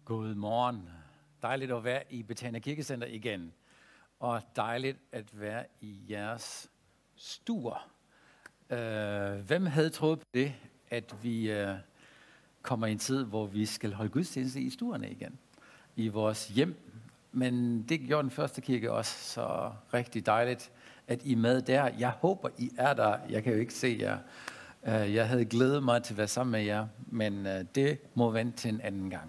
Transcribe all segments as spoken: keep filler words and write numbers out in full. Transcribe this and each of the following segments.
God morgen. Dejligt at være i Betania Kirkecenter igen. Og dejligt at være i jeres stuer. Uh, hvem havde troet på det, at vi uh, kommer i en tid, hvor vi skal holde gudstjeneste i stuerne igen? I vores hjem. Men det gjorde den første kirke også, så rigtig dejligt, at I er med der. Jeg håber, I er der. Jeg kan jo ikke se jer. Uh, jeg havde glædet mig til at være sammen med jer, men uh, det må vente til en anden gang.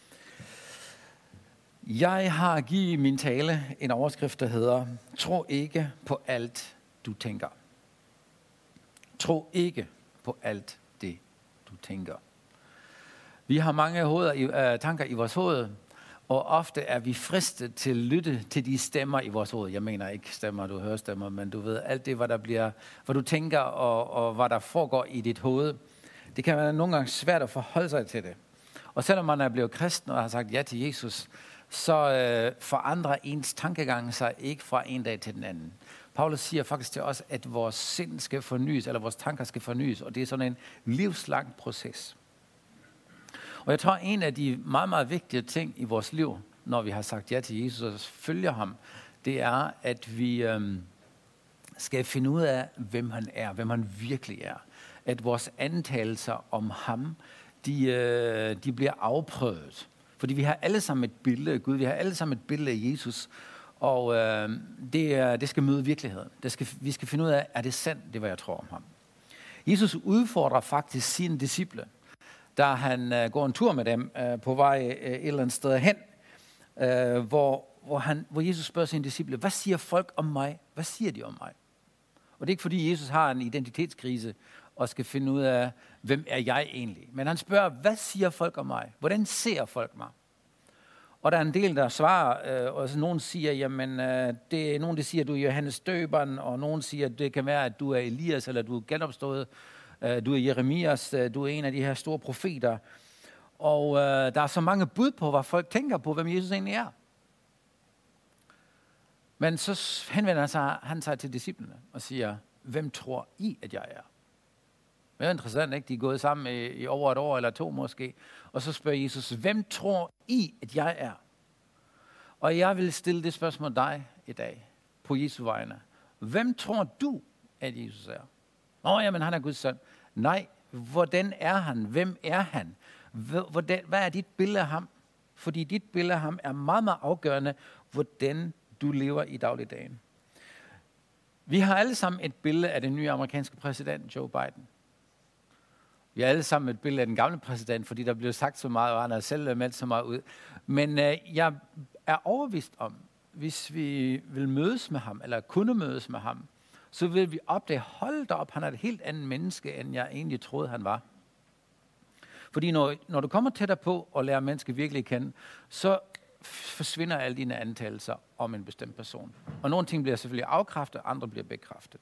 Jeg har givet min tale en overskrift, der hedder, tro ikke på alt, du tænker. Tro ikke på alt det, du tænker. Vi har mange hoveder, uh, tanker i vores hoved, og ofte er vi fristet til at lytte til de stemmer i vores hoved. Jeg mener ikke stemmer, du hører stemmer, men du ved alt det, hvad der bliver, hvad du tænker og, og hvad der foregår i dit hoved. Det kan være nogle gange svært at forholde sig til det. Og selvom man er blevet kristen og har sagt ja til Jesus, så øh, forandrer ens tankegang sig ikke fra en dag til den anden. Paulus siger faktisk til os, at vores sind skal fornyes, eller vores tanker skal fornyes, og det er sådan en livslang proces. Og jeg tror, en af de meget, meget vigtige ting i vores liv, når vi har sagt ja til Jesus og følger ham, det er, at vi øh, skal finde ud af, hvem han er, hvem han virkelig er. At vores antagelser om ham, de, øh, de bliver afprøvet. Fordi vi har alle sammen et billede af Gud, vi har alle sammen et billede af Jesus, og øh, det, det skal møde virkeligheden. Det skal, vi skal finde ud af, er det sandt, det hvad jeg tror om ham. Jesus udfordrer faktisk sine disciple, da han øh, går en tur med dem øh, på vej øh, et eller andet sted hen, øh, hvor, hvor, han, hvor Jesus spørger sine disciple, hvad siger folk om mig? Hvad siger de om mig? Og det er ikke fordi Jesus har en identitetskrise, og skal finde ud af, hvem er jeg egentlig. Men han spørger, hvad siger folk om mig? Hvordan ser folk mig? Og der er en del, der svarer, øh, og så nogen siger, jamen, øh, det er nogen, der siger, at du er Johannes Døberen, og nogen siger, at det kan være, at du er Elias, eller du er genopstået, øh, du er Jeremias, øh, du er en af de her store profeter. Og øh, der er så mange bud på, hvad folk tænker på, hvem Jesus egentlig er. Men så henvender han sig, han sig til disciplene og siger, hvem tror I, at jeg er? Det er interessant, ikke? De er gået sammen i, i over et år eller to måske. Og så spørger Jesus, hvem tror I, at jeg er? Og jeg vil stille det spørgsmål dig i dag, på Jesu vegne. Hvem tror du, at Jesus er? Åh, oh, jamen han er Guds søn. Nej, hvordan er han? Hvem er han? Hvordan, hvad er dit billede af ham? Fordi dit billede af ham er meget, meget afgørende, hvordan du lever i dagligdagen. Vi har alle sammen et billede af den nye amerikanske præsident, Joe Biden. Vi har alle sammen et billede af den gamle præsident, fordi der blev sagt så meget, og han har selv meldt så meget ud. Men øh, jeg er overbevist om, hvis vi vil mødes med ham, eller kunne mødes med ham, så vil vi opdage, hold da op, han er et helt andet menneske, end jeg egentlig troede, han var. Fordi når, når du kommer tættere på og lærer mennesker virkelig kende, så forsvinder alle dine antagelser om en bestemt person. Og nogle ting bliver selvfølgelig afkræftet, andre bliver bekræftet.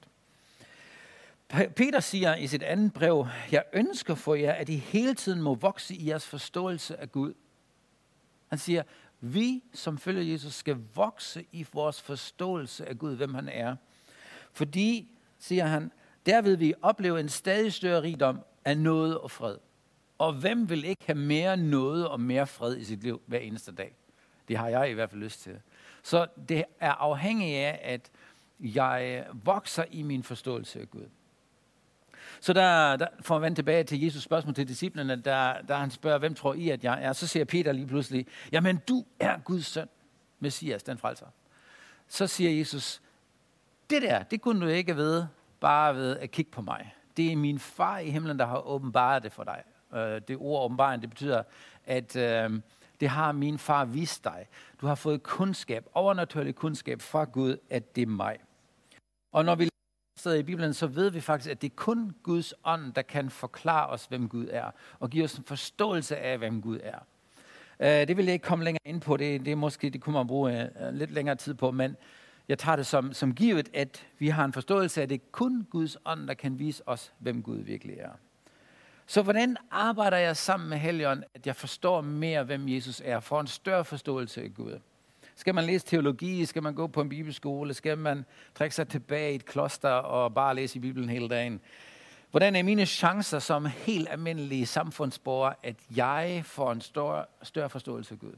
Peter siger i sit andet brev, jeg ønsker for jer, at I hele tiden må vokse i jeres forståelse af Gud. Han siger, vi som følger Jesus skal vokse i vores forståelse af Gud, hvem han er. Fordi, siger han, derved vil I opleve en stadig større rigdom af nåde og fred. Og hvem vil ikke have mere nåde og mere fred i sit liv hver eneste dag? Det har jeg i hvert fald lyst til. Så det er afhængigt af, at jeg vokser i min forståelse af Gud. Så der, der for at vende tilbage til Jesus spørgsmål til disciplene, der, der han spørger, hvem tror I, at jeg er? Så siger Peter lige pludselig, jamen du er Guds søn, Messias, den frelser. Så siger Jesus, det der, det kunne du ikke vide, bare ved at kigge på mig. Det er min far i himlen, der har åbenbaret det for dig. Det ord åbenbaring, det betyder, at øh, det har min far vist dig. Du har fået kundskab, overnaturlig kundskab fra Gud, at det er mig. Og når vi læser i Bibelen, så ved vi faktisk, at det er kun Guds ånd, der kan forklare os, hvem Gud er, og give os en forståelse af, hvem Gud er. Uh, det vil jeg ikke komme længere ind på, det, det, er måske, det kunne man bruge uh, lidt længere tid på, men jeg tager det som, som givet, at vi har en forståelse af, at det er kun Guds ånd, der kan vise os, hvem Gud virkelig er. Så hvordan arbejder jeg sammen med Helligånden, at jeg forstår mere, hvem Jesus er, får en større forståelse af Gud? Skal man læse teologi? Skal man gå på en bibelskole? Skal man trække sig tilbage i et kloster og bare læse i Bibelen hele dagen? Hvordan er mine chancer som helt almindelige samfundsborger, at jeg får en større, større forståelse af Gud?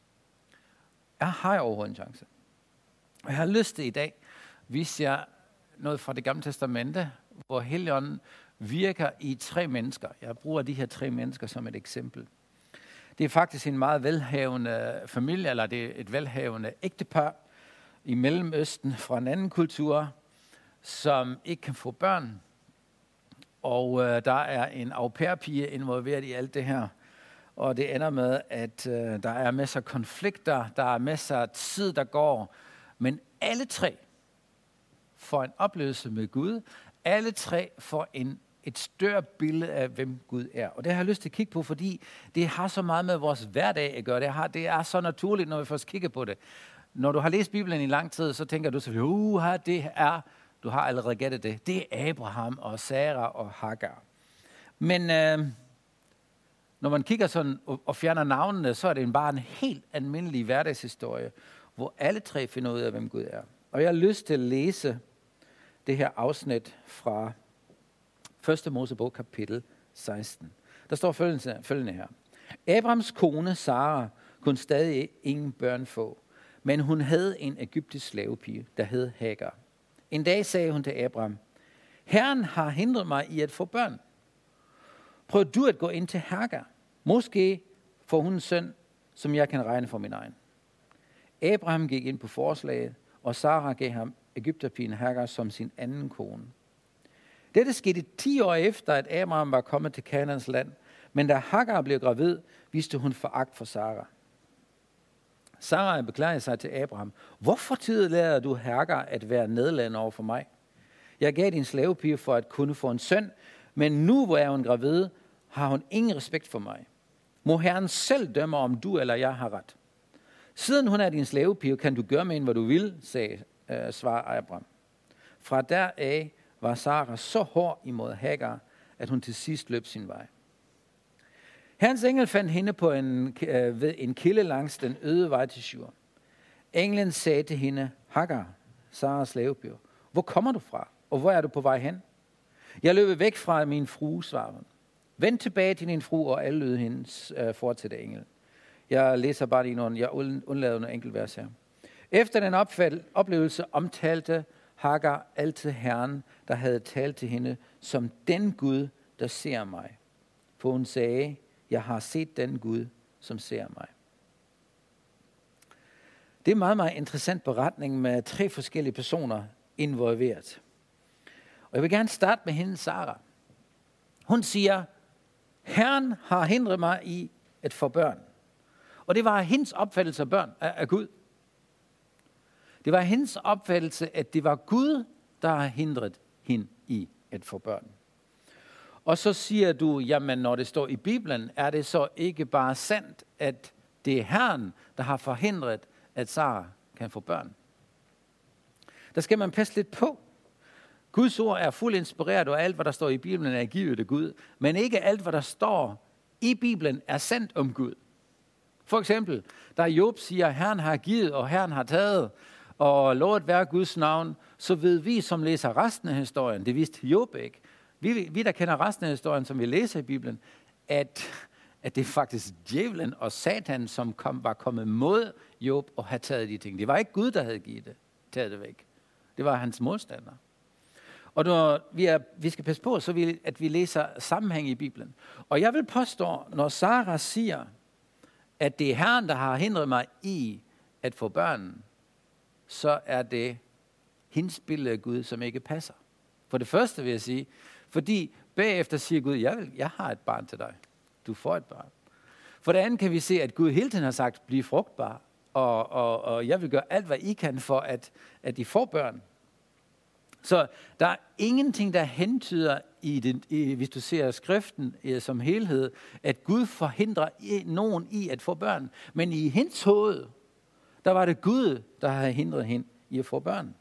Jeg har jeg overhovedet en chance. Og jeg har lyst til i dag, vise jer noget fra det gamle testamente, hvor Helligånden virker i tre mennesker. Jeg bruger de her tre mennesker som et eksempel. Det er faktisk en meget velhavende familie, eller det er et velhavende ægtepar i Mellemøsten fra en anden kultur, som ikke kan få børn. Og øh, der er en au pair-pige involveret i alt det her. Og det ender med, at øh, der er masser af konflikter, der er masser af tid, der går. Men alle tre får en oplevelse med Gud. Alle tre får en, et større billede af, hvem Gud er. Og det har jeg lyst til at kigge på, fordi det har så meget med vores hverdag at gøre. Det, har, det er så naturligt, når vi først kigger på det. Når du har læst Bibelen i lang tid, så tænker du selvfølgelig, uha, det er, du har allerede gættet det. Det er Abraham og Sarah og Hagar. Men øh, når man kigger sådan og, og fjerner navnene, så er det bare en helt almindelig hverdagshistorie, hvor alle tre finder ud af, hvem Gud er. Og jeg har lyst til at læse det her afsnit fra første Mosebog kapitel seksten. Der står følgende, følgende her. Abrahams kone Sara kunne stadig ingen børn få, men hun havde en egyptisk slavepige, der hed Hagar. En dag sagde hun til Abraham, Herren har hindret mig i at få børn. Prøv du at gå ind til Hagar. Måske får hun en søn, som jeg kan regne for min egen. Abraham gik ind på forslaget, og Sara gav ham egypterpigen Hagar som sin anden kone. Dette skete ti år efter, at Abraham var kommet til Kanaans land, men da Hagar blev gravid, viste hun foragt for Sara. Sara beklagede sig til Abraham. Hvorfor tillader du Hagar at være nedladende over for mig? Jeg gav din slavepige for at kunne få en søn, men nu hvor jeg er hun gravid, har hun ingen respekt for mig. Må Herren selv dømme, om du eller jeg har ret. Siden hun er din slavepige, kan du gøre med hende, hvad du vil, sagde øh, svar Abraham. Fra deraf var Sara så hård imod Hagar, at hun til sidst løb sin vej. Herrens engel fandt hende på en, øh, ved en kilde langs den øde vej til Shur. Englen sagde til hende, Hagar, Saras slavepige, hvor kommer du fra, og hvor er du på vej hen? Jeg løb væk fra min frue, svarede hun. Vend tilbage til din frue, og alle lød hendes øh, fortsætte engel. Jeg læser bare lige nogle, jeg undlader nogle enkelt vers her. Efter den opfald, oplevelse omtalte Hagar altid Herren, der havde talt til hende, som den Gud, der ser mig. For hun sagde, jeg har set den Gud, som ser mig. Det er en meget, meget interessant beretning med tre forskellige personer involveret. Og jeg vil gerne starte med hende, Sara. Hun siger, Herren har hindret mig i at få børn. Og det var hendes opfattelse af børn af, af Gud. Det var hendes opfattelse, at det var Gud, der har hindret hende i at få børn. Og så siger du, jamen når det står i Bibelen, er det så ikke bare sandt, at det er Herren, der har forhindret, at Sara kan få børn? Der skal man passe lidt på. Guds ord er fuldt inspireret, og alt, hvad der står i Bibelen, er givet af Gud. Men ikke alt, hvad der står i Bibelen, er sandt om Gud. For eksempel, da Job siger, Herren har givet, og Herren har taget, og lovet være Guds navn, så ved vi, som læser resten af historien, det vidste Job ikke. Vi, vi der kender resten af historien, som vi læser i Bibelen, at, at det er faktisk djævlen og Satan, som kom, var kommet mod Job og havde taget de ting. Det var ikke Gud, der havde givet det, taget det væk. Det var hans modstander. Og når vi, er, vi skal passe på, så vi, at vi læser sammenhæng i Bibelen. Og jeg vil påstå, når Sara siger, at det er Herren, der har hindret mig i at få børn, så er det hendes billede af Gud, som ikke passer. For det første vil jeg sige, fordi bagefter siger Gud, jeg, vil, jeg har et barn til dig. Du får et barn. For det andet kan vi se, at Gud hele tiden har sagt, bliv frugtbar, og, og, og jeg vil gøre alt, hvad I kan for, at, at I får børn. Så der er ingenting, der hentyder, i den, i, hvis du ser skriften i, som helhed, at Gud forhindrer i, nogen i at få børn. Men i hendes hoved, der var det Gud, der havde hindret hende i at få børn.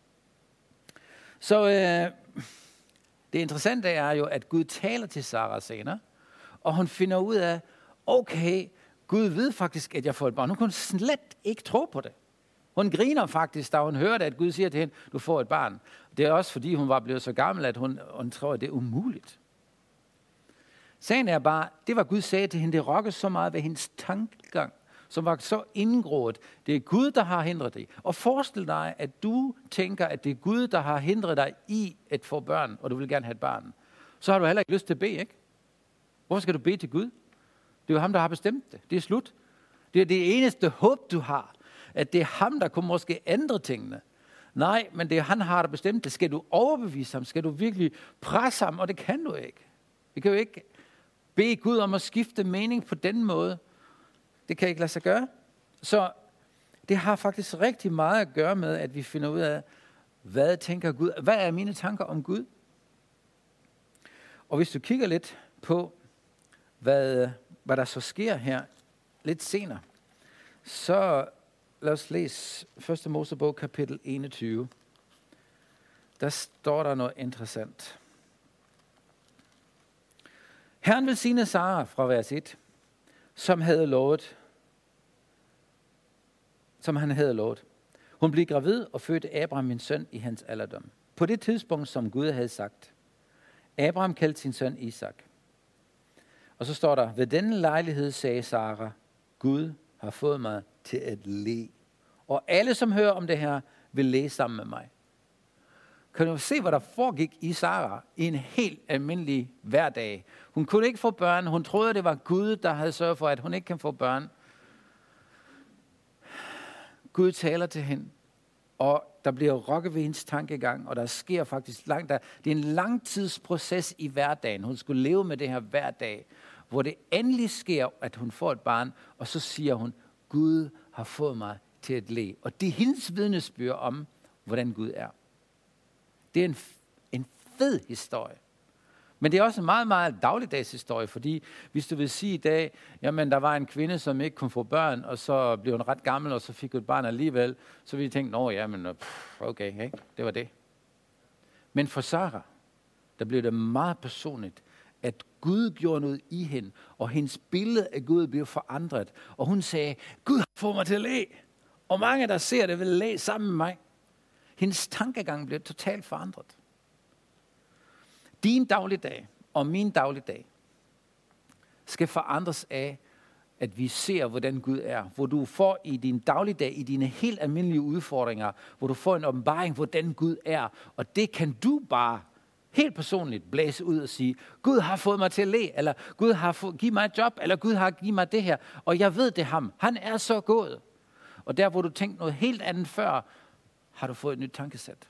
Så øh, det interessante er jo, at Gud taler til Sara senere, og hun finder ud af, okay, Gud ved faktisk, at jeg får et barn. Hun kunne slet ikke tro på det. Hun griner faktisk, da hun hørte, at Gud siger til hende, du får et barn. Det er også fordi, hun var blevet så gammel, at hun, hun tror, at det er umuligt. Sagen er bare, det var Gud sagde til hende, det rokkede så meget ved hendes tankegang, som var så indgroet. Det er Gud, der har hindret dig. Og forestil dig, at du tænker, at det er Gud, der har hindret dig i at få børn, og du vil gerne have et barn. Så har du heller ikke lyst til at bede, ikke? Hvorfor skal du bede til Gud? Det er jo ham, der har bestemt det. Det er slut. Det er det eneste håb, du har. At det er ham, der kunne måske ændre tingene. Nej, men det er han, har der bestemt det. Skal du overbevise ham? Skal du virkelig presse ham? Og det kan du ikke. Vi kan jo ikke bede Gud om at skifte mening på den måde. Det kan ikke lade sig gøre. Så det har faktisk rigtig meget at gøre med, at vi finder ud af, hvad tænker Gud? Hvad er mine tanker om Gud? Og hvis du kigger lidt på, hvad, hvad der så sker her lidt senere, så lad os læse første Mosebog kapitel enogtyve. Der står der noget interessant. Herren velsigne Sara fra vers et, som havde lovet, som han havde lovet. Hun blev gravid og fødte Abraham min søn i hans alderdom. På det tidspunkt, som Gud havde sagt. Abraham kaldte sin søn Isak. Og så står der, ved denne lejlighed sagde Sara, Gud har fået mig til at le. Og alle, som hører om det her, vil le sammen med mig. Kan du se, hvad der foregik i Sara i en helt almindelig hverdag? Hun kunne ikke få børn. Hun troede, det var Gud, der havde sørget for, at hun ikke kan få børn. Gud taler til hende, og der bliver rokket ved hendes tankegang, og der sker faktisk langt der. Det er en langtidsproces i hverdagen. Hun skulle leve med det her hver dag, hvor det endelig sker, at hun får et barn, og så siger hun, Gud har fået mig til at le. Og det er hendes vidnesbyrd om, hvordan Gud er. Det er en, en fed historie. Men det er også en meget, meget dagligdags historie, fordi hvis du vil sige i dag, jamen der var en kvinde, som ikke kunne få børn, og så blev hun ret gammel, og så fik hun et barn alligevel, så ville de tænke, nå ja, men pff, okay, ikke? Det var det. Men for Sara, der blev det meget personligt, at Gud gjorde noget i hende, og hendes billede af Gud blev forandret. Og hun sagde, Gud har fået mig til at le. Og mange, der ser det, vil le sammen med mig. Hendes tankegang blev totalt forandret. Din dagligdag og min dagligdag skal forandres af, at vi ser, hvordan Gud er. Hvor du får i din dagligdag, i dine helt almindelige udfordringer, hvor du får en åbenbaring, hvordan Gud er. Og det kan du bare helt personligt blæse ud og sige, Gud har fået mig til at le, eller Gud har fået, givet mig et job, eller Gud har givet mig det her. Og jeg ved det ham. Han er så god. Og der, hvor du tænkte noget helt andet før, har du fået et nyt tankesæt.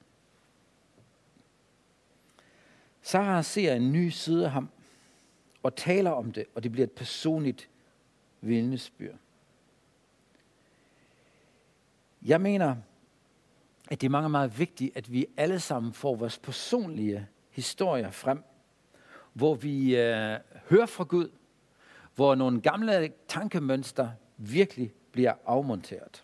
Sara ser en ny side af ham, og taler om det, og det bliver et personligt vidnesbyrd. Jeg mener, at det er meget, meget vigtigt, at vi alle sammen får vores personlige historier frem, hvor vi øh, hører fra Gud, hvor nogle gamle tankemønster virkelig bliver afmonteret.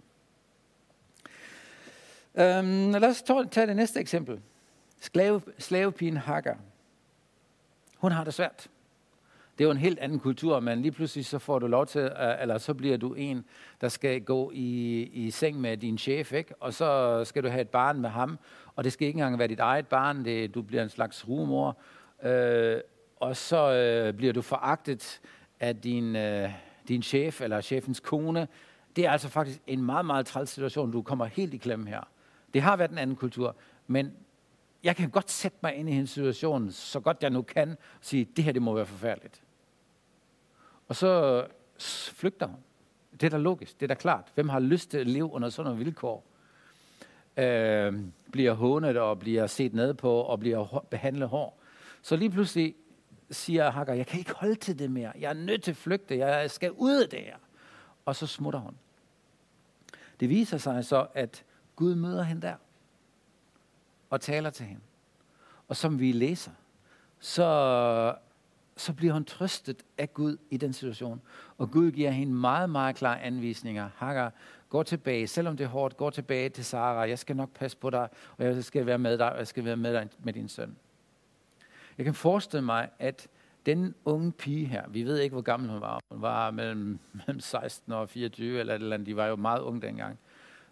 Øhm, lad os tage det næste eksempel. Slave, slavepigen Hagar. Hun har det svært. Det er jo en helt anden kultur, men lige pludselig så får du lov til, eller så bliver du en, der skal gå i, i seng med din chef, ikke? Og så skal du have et barn med ham, og det skal ikke engang være dit eget barn, det, du bliver en slags rugemor, øh, og så øh, bliver du foragtet af din, øh, din chef eller chefens kone. Det er altså faktisk en meget, meget træls situation, du kommer helt i klemme her. Det har været en anden kultur, men jeg kan godt sætte mig ind i hendes situation, så godt jeg nu kan, og sige, det her det må være forfærdeligt. Og så flygter hun. Det er da logisk, det er da klart. Hvem har lyst til at leve under sådan nogle vilkår? Øh, bliver hånet og bliver set ned på og bliver behandlet hårdt. Så lige pludselig siger Hagar, jeg kan ikke holde til det mere. Jeg er nødt til at flygte. Jeg skal ud af det her. Og så smutter hun. Det viser sig så, at Gud møder hende der og taler til hende. Og som vi læser, så, så bliver hun trøstet af Gud i den situation. Og Gud giver hende meget, meget klare anvisninger. Hagar, gå tilbage, selvom det er hårdt, gå tilbage til Sara. Jeg skal nok passe på dig, og jeg skal være med dig, og jeg skal være med dig med din søn. Jeg kan forestille mig, at den unge pige her, vi ved ikke, hvor gammel hun var. Hun var mellem, mellem seksten og fireogtyve, eller et eller andet. De var jo meget unge dengang.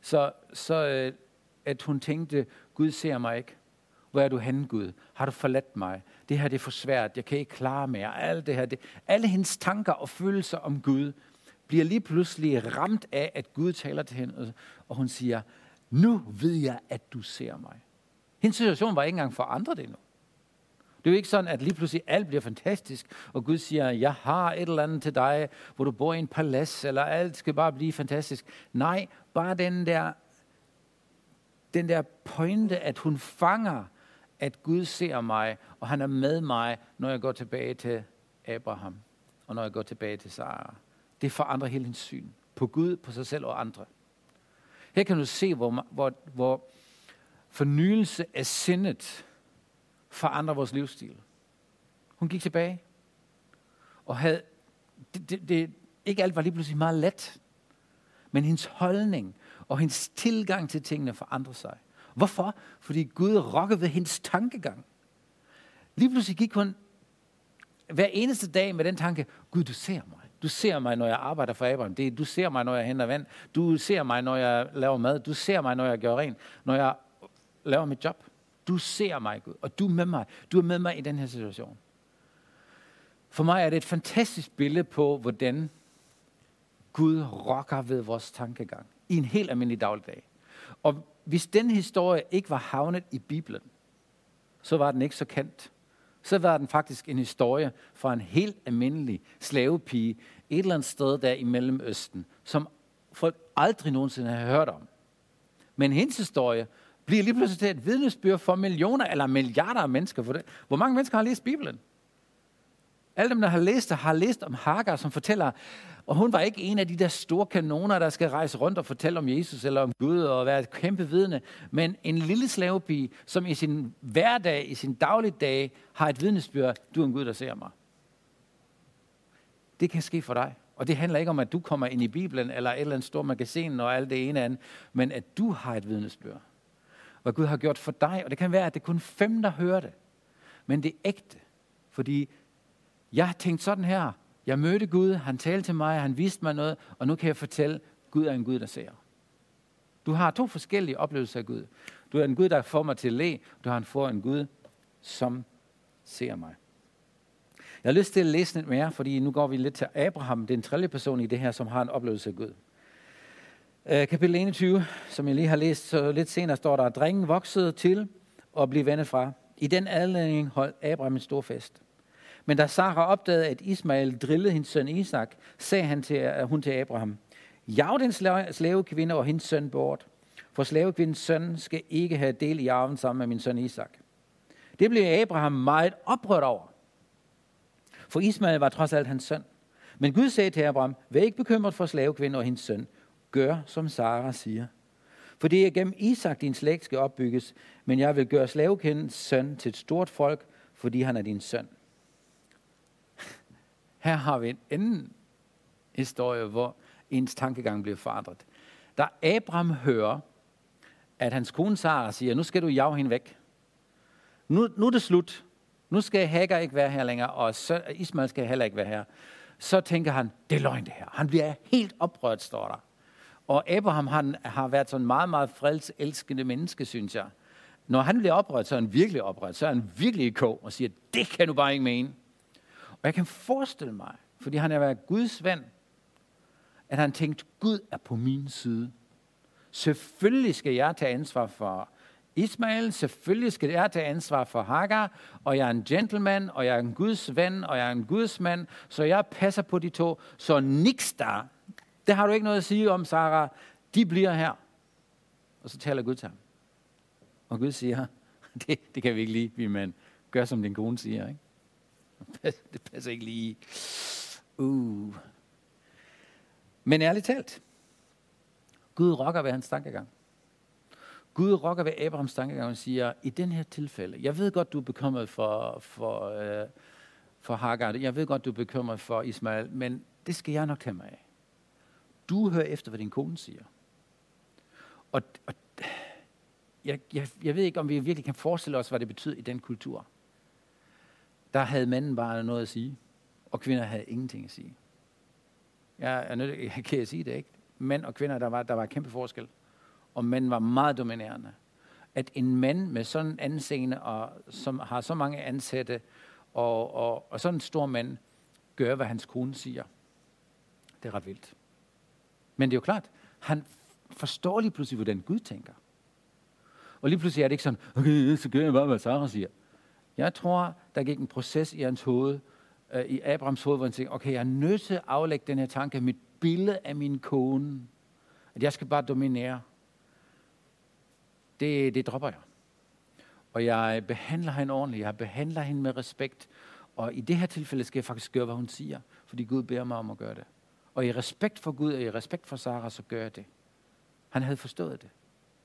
så, så øh, at hun tænkte, Gud ser mig ikke. Hvor er du henne, Gud? Har du forladt mig? Det her det er for svært. Jeg kan ikke klare mere. Alt det her, det. Alle hendes tanker og følelser om Gud bliver lige pludselig ramt af, at Gud taler til hende. Og hun siger, nu ved jeg, at du ser mig. Hendes situation var ikke engang forandret endnu. Det er jo ikke sådan, at lige pludselig alt bliver fantastisk, og Gud siger, jeg har et eller andet til dig, hvor du bor i en palads, eller alt skal bare blive fantastisk. Nej, bare den der, den der pointe, at hun fanger, at Gud ser mig, og han er med mig, når jeg går tilbage til Abraham, og når jeg går tilbage til Sara. Det forandrer hele hendes syn på Gud, på sig selv og andre. Her kan du se, hvor, hvor, hvor fornyelse af sindet forandrer vores livsstil. Hun gik tilbage, og havde, det, det, det, ikke alt var lige pludselig meget let, men hendes holdning og hendes tilgang til tingene forandrede sig. Hvorfor? Fordi Gud rokkede ved hendes tankegang. Lige pludselig gik hun hver eneste dag med den tanke, Gud, du ser mig. Du ser mig, når jeg arbejder for Abraham. Det, du ser mig, når jeg henter vand. Du ser mig, når jeg laver mad. Du ser mig, når jeg gør rent. Når jeg laver mit job. Du ser mig, Gud, og du er med mig. Du er med mig i den her situation. For mig er det et fantastisk billede på, hvordan Gud rokker ved vores tankegang i en helt almindelig dagligdag. Og hvis den historie ikke var havnet i Bibelen, så var den ikke så kendt. Så var den faktisk en historie fra en helt almindelig slavepige et eller andet sted der i Mellemøsten, som folk aldrig nogensinde har hørt om. Men hendes historie bliver lige pludselig til et vidnesbyrd for millioner eller milliarder af mennesker. For det. Hvor mange mennesker har læst Bibelen? Alle dem, der har læst det, har læst om Hagar, som fortæller, og hun var ikke en af de der store kanoner, der skal rejse rundt og fortælle om Jesus eller om Gud og være et kæmpe vidne, men en lille slavepige, som i sin hverdag, i sin dagligdag, har et vidnesbyrd, du er en Gud, der ser mig. Det kan ske for dig. Og det handler ikke om, at du kommer ind i Bibelen eller et eller andet stort magasin og alt det ene andet, men at du har et vidnesbyrd. Hvad Gud har gjort for dig, og det kan være, at det er kun fem, der hører det. Men det er ægte, fordi jeg har tænkt sådan her. Jeg mødte Gud, han talte til mig, han viste mig noget, og nu kan jeg fortælle, Gud er en Gud, der ser. Du har to forskellige oplevelser af Gud. Du er en Gud, der får mig til at le, du har en for en Gud, som ser mig. Jeg har lyst til at læse lidt mere, fordi nu går vi lidt til Abraham, den tredje person i det her, som har en oplevelse af Gud. Kapitel enogtyve, som jeg lige har læst, så lidt senere står der, at drengen voksede til og blev vennet fra. I den anledning holdt Abraham en stor fest. Men da Sara opdagede, at Ismael drillede hendes søn Isak, sagde han til, hun til Abraham, jav den slavekvinde og hendes søn bort, for slavekvindens søn skal ikke have del i arven sammen med min søn Isak. Det blev Abraham meget oprørt over, for Ismael var trods alt hans søn. Men Gud sagde til Abraham, vær ikke bekymret for slavekvinden og hendes søn. Gør, som Sara siger. For det er gennem Isak, din slægt skal opbygges, men jeg vil gøre slavekvindens søn til et stort folk, fordi han er din søn. Her har vi en anden historie, hvor ens tankegang bliver forandret. Da Abraham hører, at hans kone Sara siger, nu skal du jage hende væk. Nu, nu er det slut. Nu skal Hagar ikke være her længere, og Ismael skal heller ikke være her. Så tænker han, det er løgn det her. Han bliver helt oprørt, står der. Og Abraham han, har været sådan en meget, meget fredselskende menneske, synes jeg. Når han bliver oprørt, så er han virkelig oprørt. Så er han virkelig i kog og siger, det kan du bare ikke mene. Og jeg kan forestille mig, fordi han har været Guds ven, at han tænkte, Gud er på min side. Selvfølgelig skal jeg tage ansvar for Ismael, selvfølgelig skal jeg tage ansvar for Hagar, og jeg er en gentleman, og jeg er en Guds ven, og jeg er en Guds mand, så jeg passer på de to. Så niks der. Det har du ikke noget at sige om, Sara. De bliver her. Og så taler Gud til ham. Og Gud siger, det, det kan vi ikke lide, vi mænd. Gør som din kone siger, ikke? Det passer ikke lige. Uh. Men ærligt talt, Gud rokker ved hans tankegang. Gud rokker ved Abrahams tankegang og siger, i den her tilfælde, jeg ved godt, du er bekymret for, for, øh, for Hagar, jeg ved godt, du er bekymret for Ismael, men det skal jeg nok tage mig af. Du hører efter, hvad din kone siger. Og, og jeg, jeg, jeg ved ikke, om vi virkelig kan forestille os, hvad det betyder i den kultur. Der havde manden bare noget at sige, og kvinder havde ingenting at sige. Jeg er nødt til at sige det, ikke? Mænd og kvinder, der var, der var kæmpe forskel. og mænd var meget dominerende. At en mand med sådan en anseende, og som har så mange ansatte, og, og, og sådan en stor mand, gør, hvad hans kone siger. Det er ret vildt. Men det er jo klart, han forstår lige pludselig, hvordan Gud tænker. Og lige pludselig er det ikke sådan, okay, så gør jeg bare, hvad Sarah siger. Jeg tror, der gik en proces i hans hoved, øh, i Abrahams hoved, hvor han tænkte, okay, jeg er nødt til at aflægge den her tanke, mit billede af min kone, at jeg skal bare dominere. Det, det dropper jeg. Og jeg behandler hende ordentligt, jeg behandler hende med respekt, og i det her tilfælde skal jeg faktisk gøre, hvad hun siger, fordi Gud beder mig om at gøre det. Og i respekt for Gud og i respekt for Sarah, så gør jeg det. Han havde forstået det.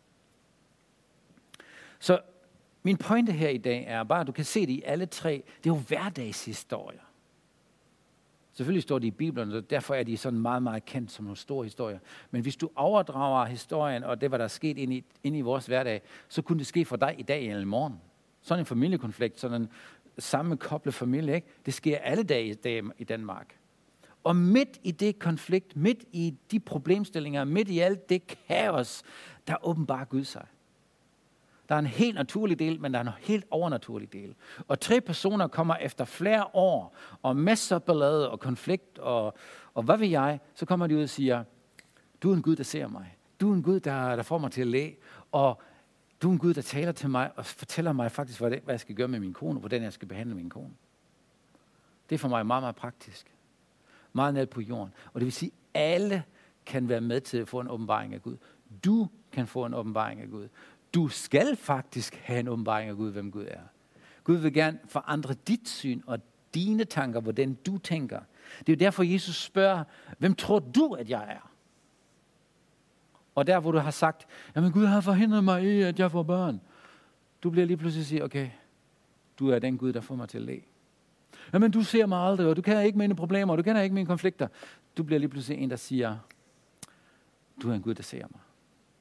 Så min pointe her i dag er bare, at du kan se det i alle tre. Det er jo hverdagshistorier. Selvfølgelig står de i Bibelen, og derfor er de sådan meget, meget kendt som nogle store historier. Men hvis du overdrager historien, og det, hvad der er sket inde i, inde i vores hverdag, så kunne det ske for dig i dag eller i morgen. Sådan en familiekonflikt, sådan en sammenkoblet familie, ikke? Det sker alle dage i Danmark. Og midt i det konflikt, midt i de problemstillinger, midt i alt det kaos, der åbenbarer Gud sig. Der er en helt naturlig del, men der er en helt overnaturlig del. Og tre personer kommer efter flere år, og masser af ballade og konflikt, og, og hvad ved jeg, så kommer de ud og siger, du er en Gud, der ser mig. Du er en Gud, der, der får mig til at læge, og du er en Gud, der taler til mig, og fortæller mig faktisk, hvad, det, hvad jeg skal gøre med min kone, og hvordan jeg skal behandle min kone. Det er for mig meget, meget praktisk. Meget ned på jorden. Og det vil sige, at alle kan være med til at få en åbenbaring af Gud. Du kan få en åbenbaring af Gud. Du skal faktisk have en åbenbaring af Gud, hvem Gud er. Gud vil gerne forandre dit syn og dine tanker, hvordan du tænker. Det er jo derfor, Jesus spørger, hvem tror du, at jeg er? Og der, hvor du har sagt, jamen Gud har forhindret mig i, at jeg får børn. Du bliver lige pludselig sige, okay, du er den Gud, der får mig til at le. Jamen du ser mig aldrig, og du kender ikke mine problemer, og du kender ikke mine konflikter. Du bliver lige pludselig en, der siger, du er en Gud, der ser mig.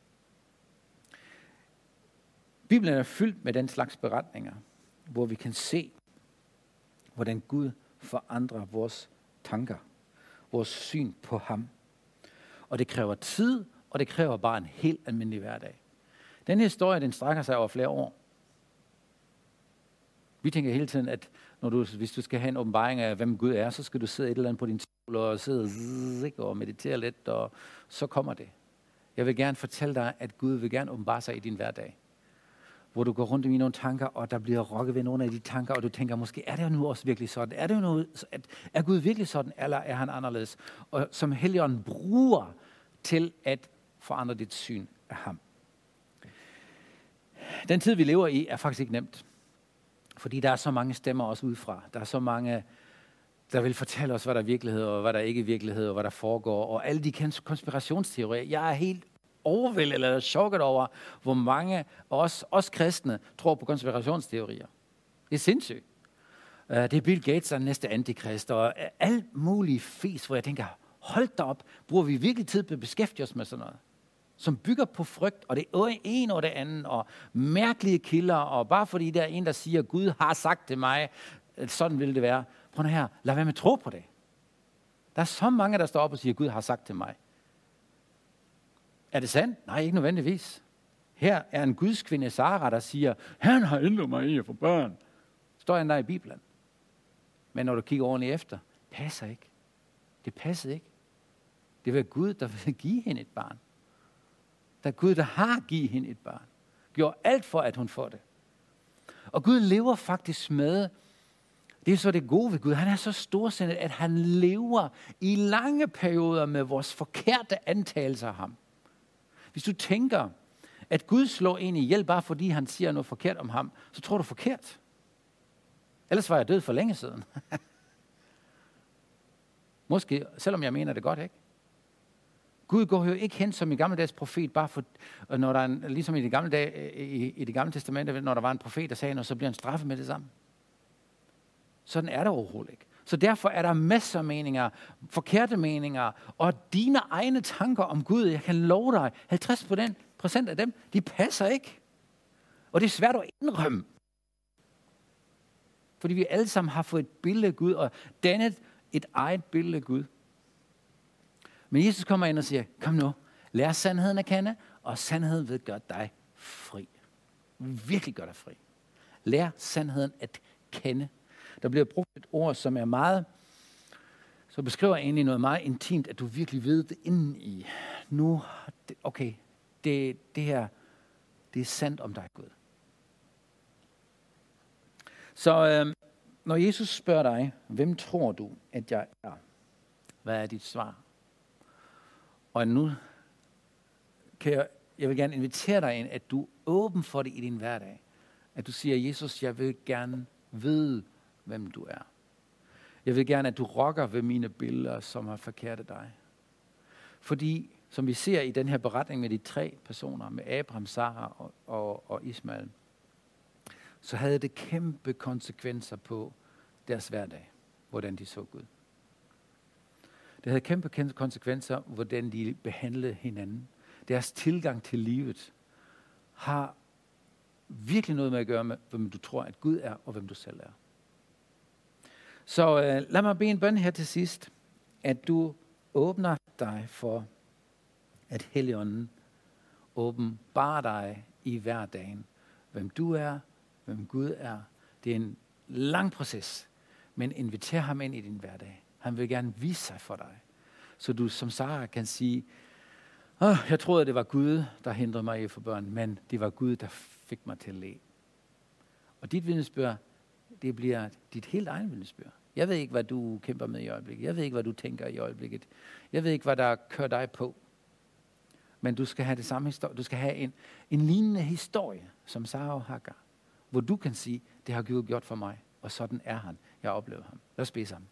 Bibelen er fyldt med den slags beretninger, hvor vi kan se, hvordan Gud forandrer vores tanker, vores syn på ham. Og det kræver tid, og det kræver bare en helt almindelig hverdag. Den historie, den strækker sig over flere år. Vi tænker hele tiden, at når du, hvis du skal have en åbenbaring af, hvem Gud er, så skal du sidde et eller andet på din stol og sidde og meditere lidt, og så kommer det. Jeg vil gerne fortælle dig, at Gud vil gerne åbenbare sig i din hverdag. Hvor du går rundt i nogle tanker, og der bliver rokket ved nogle af de tanker, og du tænker, måske er det jo nu også virkelig sådan? Er det jo nu, at, er Gud virkelig sådan, eller er han anderledes? Og som Helligånden bruger til at forandre dit syn af ham. Den tid, vi lever i, er faktisk ikke nemt. Fordi der er så mange stemmer også udefra. Der er så mange, der vil fortælle os, hvad der er virkelighed, og hvad der ikke er virkelighed, og hvad der foregår. Og alle de konspirationsteorier. Jeg er helt overvældet eller chokket over, hvor mange af os, os kristne tror på konspirationsteorier. Det er sindssygt. Det er Bill Gates, der er næste antikrist, og alt muligt fis, hvor jeg tænker, hold da op, bruger vi virkelig tid på at beskæftige os med sådan noget? Som bygger på frygt, og det er en og det andet, og mærkelige kilder, og bare fordi der er en, der siger, Gud har sagt til mig, sådan vil det være. Prøv nu her, lad være med at tro på det. Der er så mange, der står op og siger, Gud har sagt til mig. Er det sandt? Nej, ikke nødvendigvis. Her er en gudskvinde, Sarah, der siger, han har ændret mig i at få børn. Står han der i Bibelen. Men når du kigger ordentligt efter, passer ikke. Det passer ikke. Det var Gud, der vil give hende et barn. Der er Gud, der har givet hende et barn. Gjorde alt for, at hun får det. Og Gud lever faktisk med, det er så det gode ved Gud, han er så storsindet, at han lever i lange perioder med vores forkerte antagelser af ham. Hvis du tænker, at Gud slår en ihjel, bare fordi han siger noget forkert om ham, så tror du forkert. Ellers var jeg død for længe siden. Måske, selvom jeg mener det godt, ikke? Gud går jo ikke hen som i gammeldags profet, bare for, når der er en, ligesom i det gamle dag, i, i det gamle testamente, når der var en profet, der sagde noget, så bliver han straffet med det samme. Sådan er det overhovedet ikke. Så derfor er der masser af meninger, forkerte meninger, og dine egne tanker om Gud, jeg kan love dig, halvtreds procent af dem, de passer ikke. Og det er svært at indrømme. Fordi vi alle sammen har fået et billede af Gud, og dannet et eget billede af Gud. Men Jesus kommer ind og siger, kom nu, lær sandheden at kende, og sandheden vil gøre dig fri. Virkelig gør dig fri. Lær sandheden at kende. Der bliver brugt et ord, som er meget, så beskriver egentlig noget meget intimt, at du virkelig ved det inden i. Nu, okay, det, det her, det er sandt om dig, Gud. Så øh, når Jesus spørger dig, hvem tror du, at jeg er? Hvad er dit svar? Og nu kan jeg, jeg vil gerne invitere dig ind, at du er åben for det i din hverdag. At du siger, Jesus, jeg vil gerne vide, hvem du er. Jeg vil gerne, at du rokker ved mine billeder, som har forkert dig. Fordi, som vi ser i den her beretning med de tre personer, med Abraham, Sara og, og, og Ismael, så havde det kæmpe konsekvenser på deres hverdag, hvordan de så Gud. Det havde kæmpe konsekvenser, hvordan de behandlede hinanden. Deres tilgang til livet har virkelig noget med at gøre med, hvem du tror, at Gud er, og hvem du selv er. Så øh, lad mig bede en bøn her til sidst, at du åbner dig for, at Helligånden åbenbarer dig i hverdagen, hvem du er, hvem Gud er. Det er en lang proces, men inviter ham ind i din hverdag. Han vil gerne vise sig for dig, så du som Sara kan sige, oh, jeg troede, det var Gud, der hindrede mig i at få børn, men det var Gud, der fik mig til at le. Og dit vidnesbyrd, det bliver dit helt egen vidnesbyrd. Jeg ved ikke, hvad du kæmper med i øjeblikket. Jeg ved ikke, hvad du tænker i øjeblikket. Jeg ved ikke, hvad der kører dig på. Men du skal have det samme historie. Du skal have en, en lignende historie, som Sara og Hagar, hvor du kan sige, det har Gud gjort for mig, og sådan er han. Jeg oplever ham. Lad os bede sammen.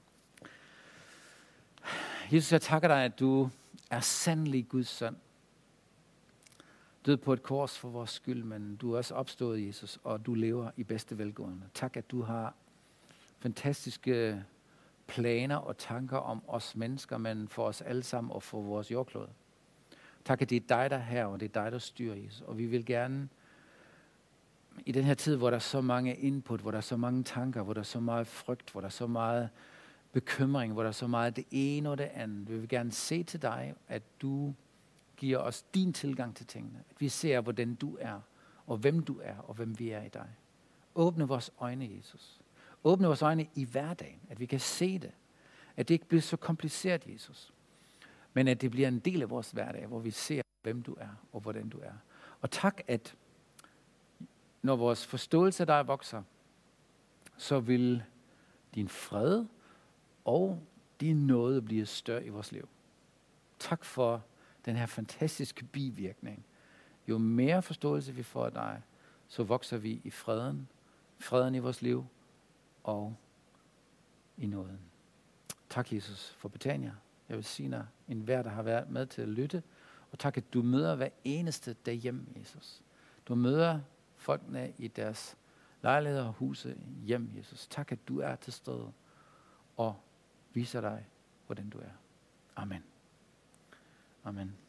Jesus, jeg takker dig, at du er sandelig Guds søn. Død på et kors for vores skyld, men du er også opstået, Jesus, og du lever i bedste velgående. Tak, at du har fantastiske planer og tanker om os mennesker, men for os alle sammen og for vores jordklode. Tak, at det er dig, der er her, og det er dig, der styrer, Jesus. Og vi vil gerne, i den her tid, hvor der er så mange input, hvor der er så mange tanker, hvor der er så meget frygt, hvor der er så meget bekymring, hvor der er så meget det ene og det andet. Vi vil gerne se til dig, at du giver os din tilgang til tingene. At vi ser, hvordan du er, og hvem du er, og hvem vi er i dig. Åbne vores øjne, Jesus. Åbne vores øjne i hverdagen, at vi kan se det. At det ikke bliver så kompliceret, Jesus. Men at det bliver en del af vores hverdag, hvor vi ser, hvem du er, og hvordan du er. Og tak, at når vores forståelse af dig vokser, så vil din fred og din nåde blive større i vores liv. Tak for den her fantastiske bivirkning. Jo mere forståelse vi får af dig, så vokser vi i freden, freden i vores liv og i nåden. Tak, Jesus, for Betania. Jeg vil sige dig, enhver, der har været med til at lytte, og tak, at du møder hver eneste derhjemme, Jesus. Du møder folkene i deres lejligheder og huse hjem, Jesus. Tak, at du er til stede og viser dig, hvordan du er. Amen. Amen.